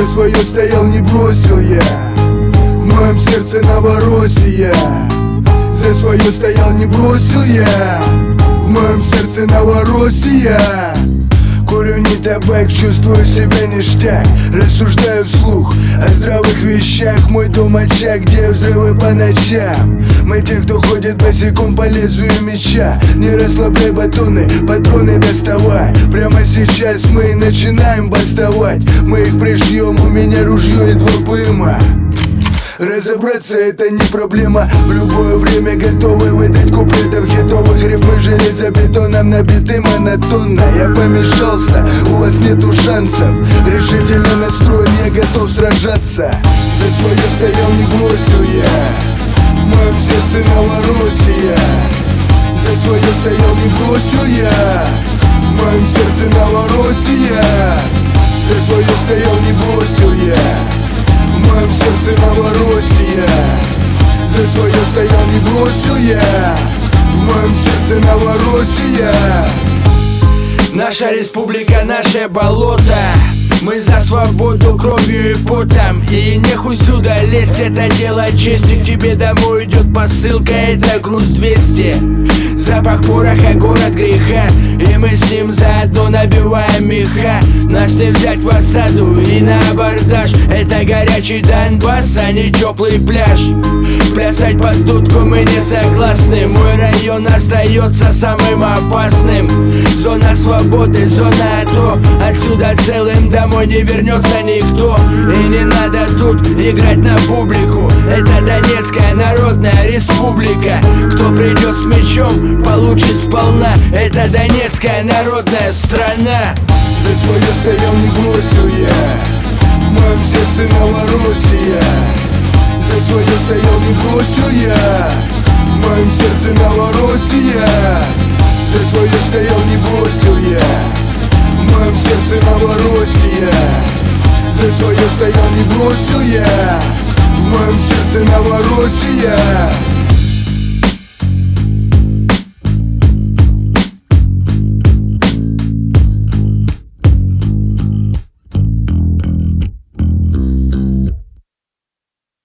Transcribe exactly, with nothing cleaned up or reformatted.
За свое стоял, не бросил я. В моем сердце Новороссия. За свое стоял, не бросил я. В моем сердце Новороссия. Курю не табак, чувствую себя ништяк. Рассуждаю вслух о здравых вещах. Мой дом очаг, где взрывы по ночам. Мы те, кто ходит босиком по лезвию меча. Не расслабляй батоны, патроны доставай. Прямо сейчас мы начинаем бастовать. Мы их пришьем, у меня ружье и два ПМа. Разобраться это не проблема. В любое время готовы выдать куплетов хитовых. Рифмы железобетоном набиты монотонно. Я помешался, у вас нету шансов. Решительно настроен, я готов сражаться. За свое стоял, не бросил я. В моем сердце Новороссия. За свое стоял, не бросил я. В моем сердце Новороссия. За свое стоял, не бросил я. В моем сердце Новороссия. За свое стоял, не бросил я. В моем сердце Новороссия. Наша республика, наше болото. Мы за свободу кровью и потом. И нехуй сюда лезть, это дело чести. К тебе домой идет посылка, это груз двести. Запах пороха, город греха. И мы с ним заодно набиваем меха. Нас не взять в осаду и на абордаж. Это горячий Донбасс, а не теплый пляж. Плясать под дудку мы не согласны. Мой район остается самым опасным. Зона свободы, зона АТО. Отсюда целым домой не вернется никто. И не надо тут играть на публику. Это Донецкая Народная Республика. Кто придет с мечом, получит сполна. Это Донецкая Народная страна. За свое стоял, не бросил я. В моем сердце Новороссия. За свое стоял, не бросил я. В моем сердце Новороссия. За свое стоял, не бросил я. В моем сердце Новороссия. За свое стоял, не бросил я. В моем сердце Новороссия.